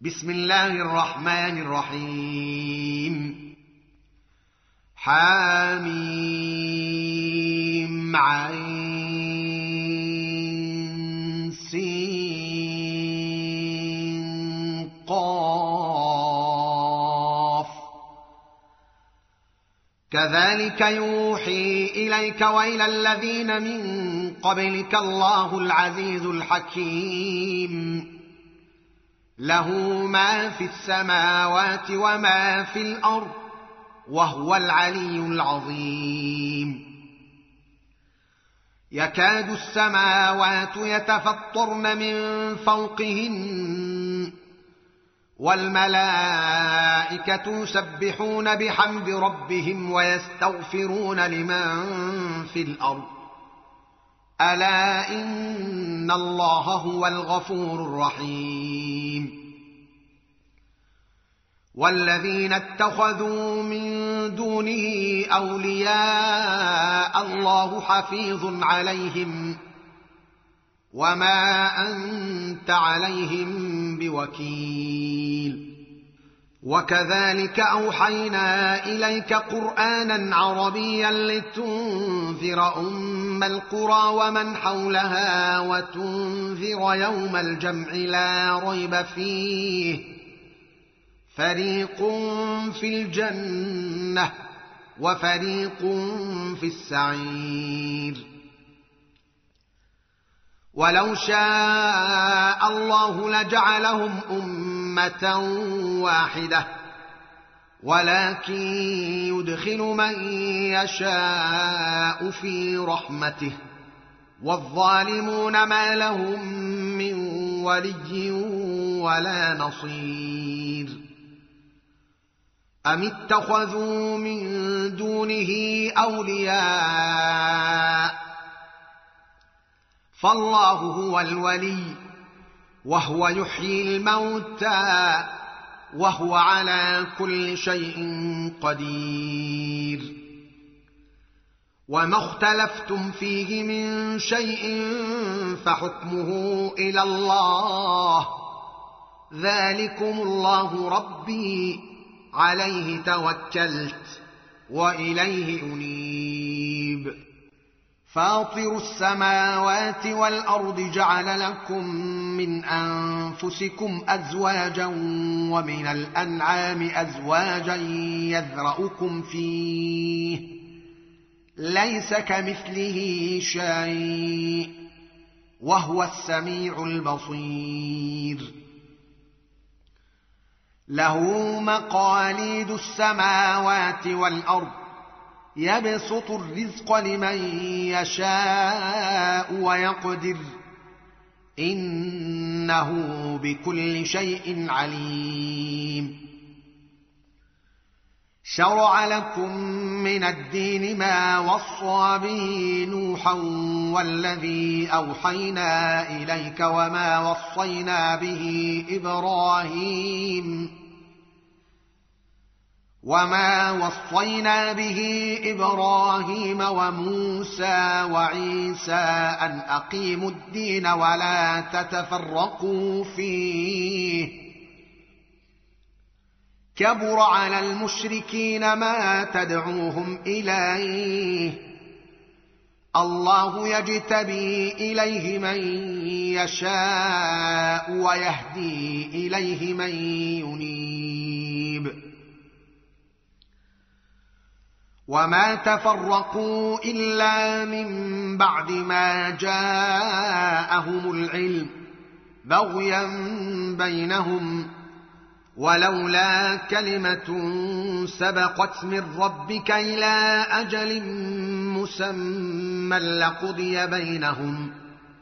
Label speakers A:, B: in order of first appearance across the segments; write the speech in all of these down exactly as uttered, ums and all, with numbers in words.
A: بسم الله الرحمن الرحيم. حاميم عين سين قاف. كذلك يوحي إليك وإلى الذين من قبلك الله العزيز الحكيم، له ما في السماوات وما في الأرض وهو العلي العظيم. يكاد السماوات يتفطرن من فوقهن والملائكة يسبحون بحمد ربهم ويستغفرون لمن في الأرض ألا إن الله هو الغفور الرحيم. والذين اتخذوا من دونه أولياء الله حفيظ عليهم وما أنت عليهم بوكيل. وكذلك أوحينا إليك قرآنا عربيا لتنذر أم القرى ومن حولها وتنذر يوم الجمع لا ريب فيه، فريق في الجنة وفريق في السعير. ولو شاء الله لجعلهم أمة واحدة، ولكن يدخل من يشاء في رحمته، والظالمون ما لهم من ولي ولا نصير. أم اتخذوا من دونه أولياء، فالله هو الولي وهو يحيي الموتى وهو على كل شيء قدير. وما اختلفتم فيه من شيء فحكمه إلى الله، ذلكم الله ربي عليه توكلت وإليه أنيب. فاطر السماوات والأرض جعل لكم من أنفسكم أزواجا ومن الأنعام أزواجا يذرأكم فيه، ليس كمثله شيء وهو السميع البصير. له مقاليد السماوات والأرض يبسط الرزق لمن يشاء ويقدر، إنه بكل شيء عليم. شرع لكم من الدين ما وصى به نوحا والذي أوحينا إليك وما وصينا به إبراهيم وما وصينا به إبراهيم وموسى وعيسى أن أقيموا الدين ولا تتفرقوا فيه، كبر على المشركين ما تدعوهم إليه، الله يجتبي إليه من يشاء ويهدي إليه من ينيب. وما تفرقوا إلا من بعد ما جاءهم العلم بغيا بينهم، ولولا كلمة سبقت من ربك إلى أجل مسمى لقضي بينهم،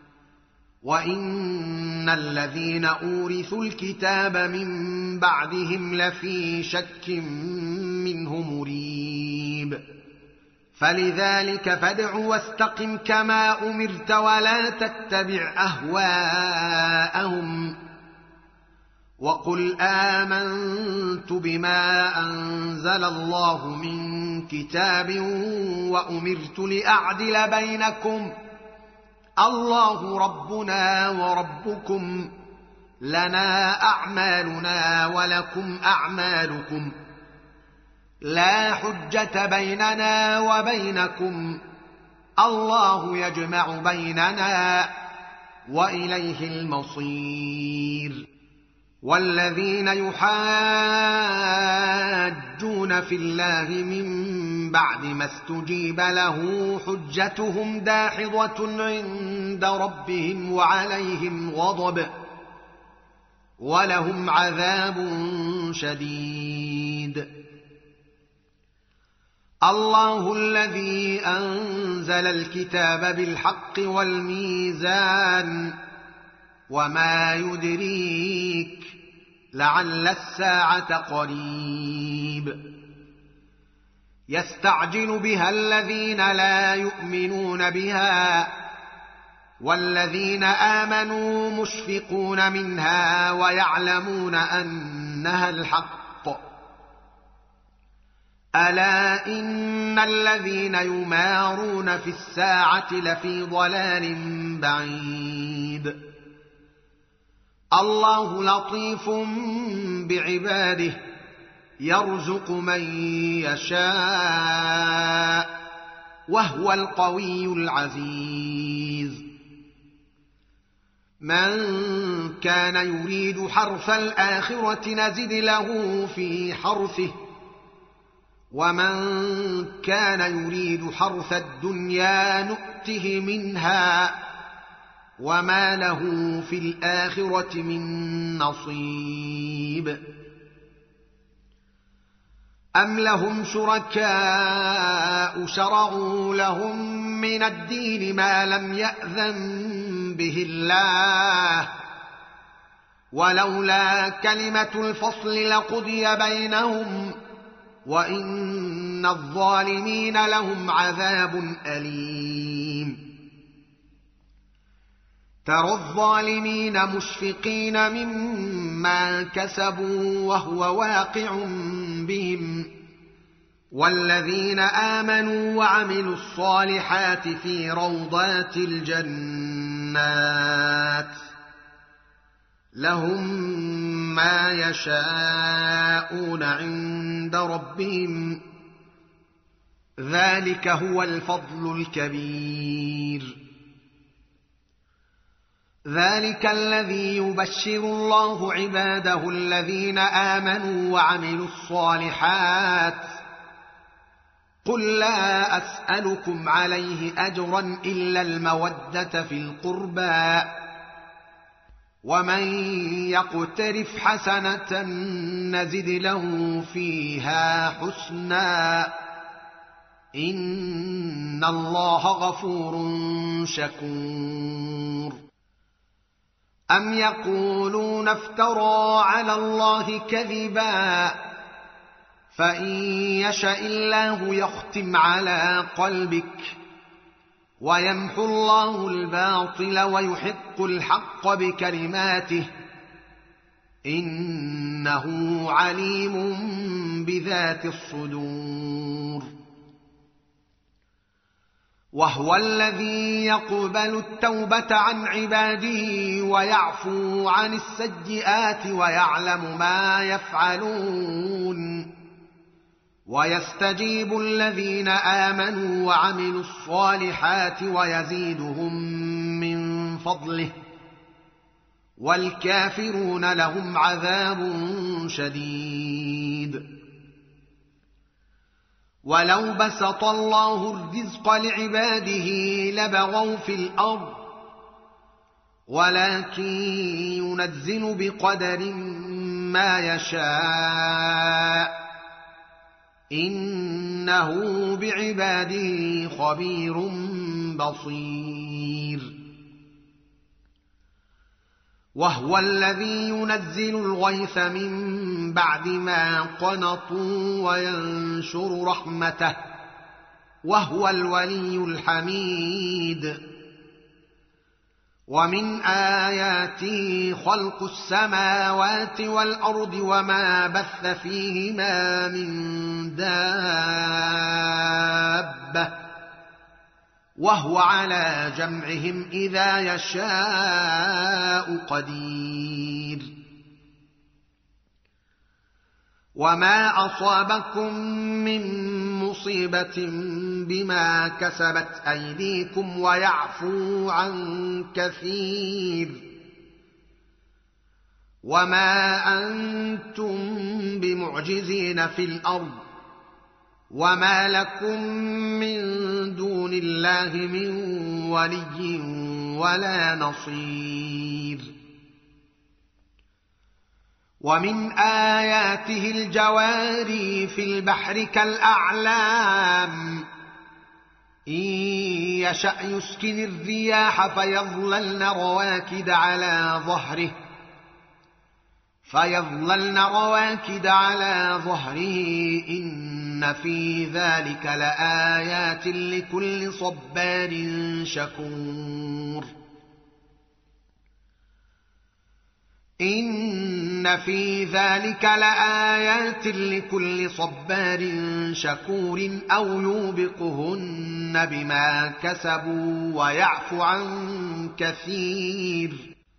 A: وإن الذين أورثوا الكتاب من بعدهم لفي شك منه مريب. فلذلك فادع واستقم كما أمرت ولا تتبع أهواءهم، وقل آمنت بما أنزل الله من كتاب وأمرت لأعدل بينكم، الله ربنا وربكم لنا أعمالنا ولكم أعمالكم لا حجة بيننا وبينكم الله يجمع بيننا وإليه المصير والذين يحاجون في الله من بعد ما استجيب له حجتهم داحضة عند ربهم وعليهم غضب ولهم عذاب شديد. الله الذي أنزل الكتاب بالحق والميزان وما يدريك لعل الساعة قريب يستعجل بها الذين لا يؤمنون بها والذين آمنوا مشفقون منها ويعلمون أنها الحق ألا إن الذين يمارون في الساعة لفي ضلال بعيد. الله لطيف بعباده يرزق من يشاء وهو القوي العزيز. من كان يريد حرث الآخرة نزد له في حرثه ومن كان يريد حرث الدنيا نؤته منها وما له في الآخرة من نصيب. أم لهم شركاء شرعوا لهم من الدين ما لم يأذن به الله ولولا كلمة الفصل لقضي بينهم وإن الظالمين لهم عذاب أليم. ترى الظالمين مشفقين مما كسبوا وهو واقع بهم والذين آمنوا وعملوا الصالحات في روضات الجنات لهم ما يشاءون عند ربهم ذلك هو الفضل الكبير. ذلك الذي يبشر الله عباده الذين آمنوا وعملوا الصالحات قل لا أسألكم عليه أجرا إلا المودة في القربى ومن يقترف حسنة نزد له فيها حسنا إن الله غفور شكور. أم يقولون افترى على الله كذبا فإن يشاء الله يختم على قلبك ويمحو الله الباطل ويحق الحق بكلماته إنه عليم بذات الصدور. وهو الذي يقبل التوبة عن عباده ويعفو عن السيئات ويعلم ما يفعلون ويستجيب الذين آمنوا وعملوا الصالحات ويزيدهم من فضله والكافرون لهم عذاب شديد. ولو بسط الله الرزق لعباده لبغوا في الأرض ولكن ينزل بقدر ما يشاء إنه بعباده خبير بصير. وهو الذي ينزل الغيث من بعد ما قنطوا وينشر رحمته وهو الولي الحميد. ومن آياته خلق السماوات والأرض وما بث فيهما من دابة وهو على جمعهم إذا يشاء قدير. وما أصابكم من مصيبة بما كسبت أيديكم ويعفو عن كثير، وما أنتم بمعجزين في الأرض، وما لكم من دون الله من ولي ولا نصير. ومن آياته الجواري في البحر كالأعلام إن يشأ يسكن الرياح فيظللن رواكد على ظهره فيظللن رواكد على ظهره إن في ذلك لآيات لكل صبار شكور. إن في ذلك لآيات لكل صبار شكور أو يوبقهن بما كسبوا ويعفو عن كثير.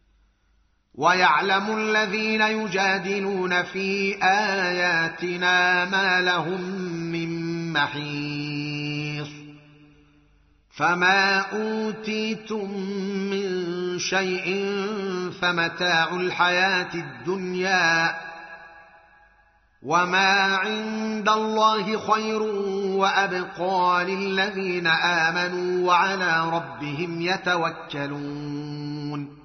A: ويعلم الذين يجادلون في آياتنا ما لهم من محيص. فما أوتيتم من شيء فمتاع الحياة الدنيا وما عند الله خير وأبقى للذين آمنوا وعلى ربهم يتوكلون.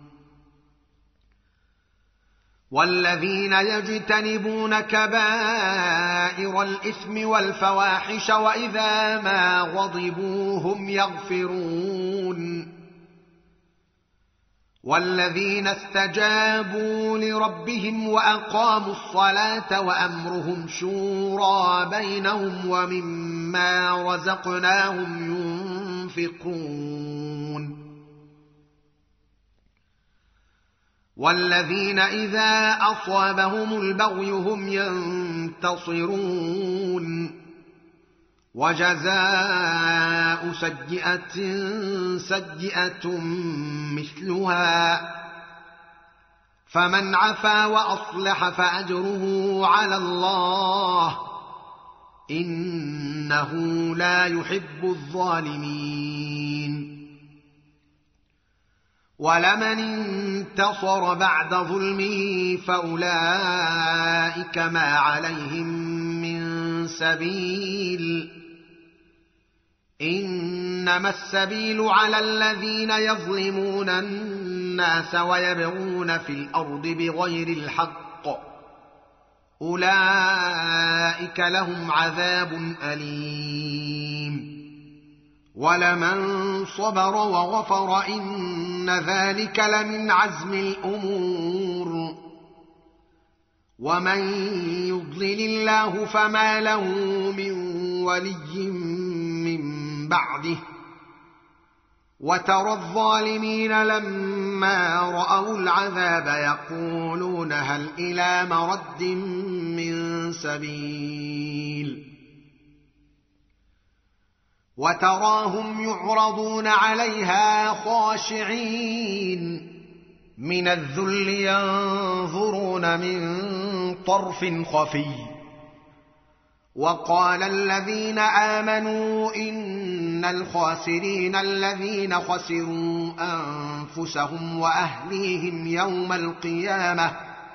A: والذين يجتنبون كبائر الإثم والفواحش وإذا ما غضبوا هم يغفرون. والذين استجابوا لربهم وأقاموا الصلاة وأمرهم شورى بينهم ومما رزقناهم ينفقون. والذين إذا أصابهم البغي هم ينتصرون. وجزاء سيئة سيئة مثلها فمن عفا وأصلح فأجره على الله إنه لا يحب الظالمين. ولمن انتصر بعد ظلمه فأولئك ما عليهم من سبيل إنما السبيل على الذين يظلمون الناس ويبغون في الأرض بغير الحق أولئك لهم عذاب أليم. ولمن صبر وغفر إن ذلك لمن عزم الأمور. ومن يضلل الله فما له من ولي من بعده. وترى الظالمين لما رأوا العذاب يقولون هل إلى مرد من سبيل. وتراهم يعرضون عليها خاشعين من الذل ينظرون من طرف خفي. وقال الذين آمنوا إن الخاسرين الذين خسروا أنفسهم وأهليهم يوم القيامة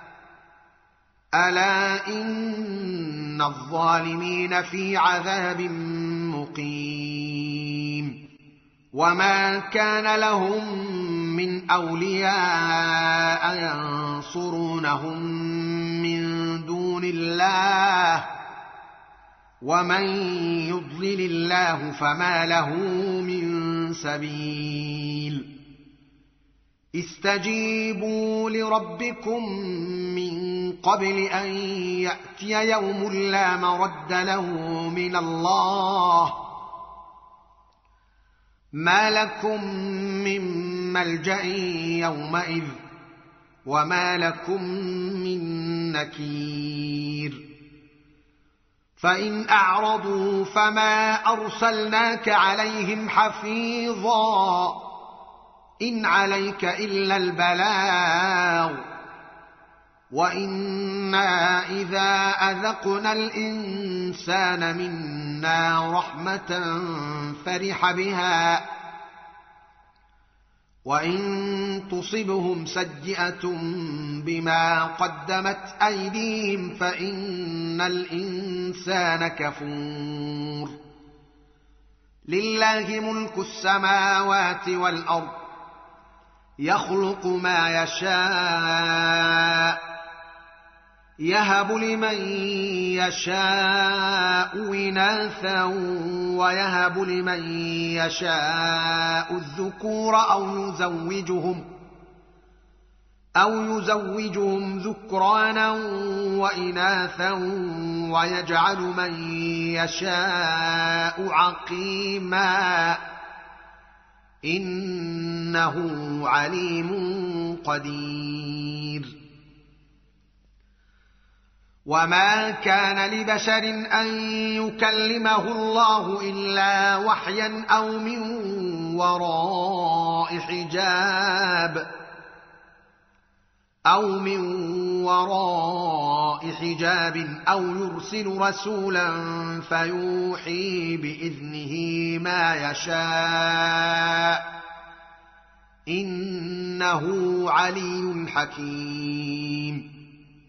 A: ألا إن الظالمين في عذاب مقيم. وما كان لهم من أولياء ينصرونهم من دون الله ومن يضلل الله فما له من سبيل. استجيبوا لربكم من قبل أن يأتي يوم لا مرد له من الله ما لكم من ملجأ يومئذ وما لكم من نكير. فإن أعرضوا فما أرسلناك عليهم حفيظا إن عليك إلا البلاغ وإنا إذا أذقنا الإنسان منا رحمة فرح بها وإن تصبهم سيئة بما قدمت أيديهم فإن الإنسان كفور لله ملك السماوات والأرض يخلق ما يشاء يهب لمن يشاء إناثا ويهب لمن يشاء الذكور أو يزوجهم أو يزوجهم ذكرانا وإناثا ويجعل من يشاء عقيما إنه عليم قدير وما كان لبشر أن يكلمه الله إلا وحيا أو من وراء حجاب أو من وراء حجاب أو يرسل رسولا فيوحي بإذنه ما يشاء إنه علي حكيم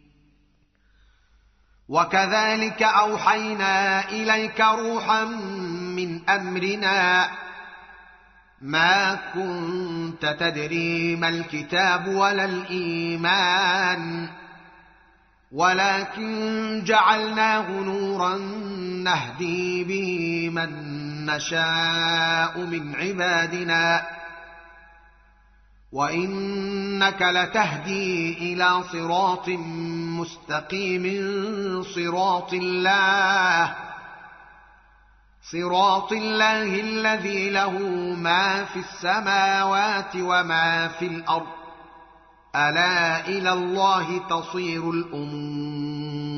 A: وكذلك أوحينا إليك روحا من أمرنا ما كنت تدري ما الكتاب ولا الإيمان ولكن جعلناه نورا نهدي به من نشاء من عبادنا وإنك لتهدي إلى صراط مستقيم صراط الله صراط الله الذي له ما في السماوات وما في الأرض ألا إلى الله تصير الأمور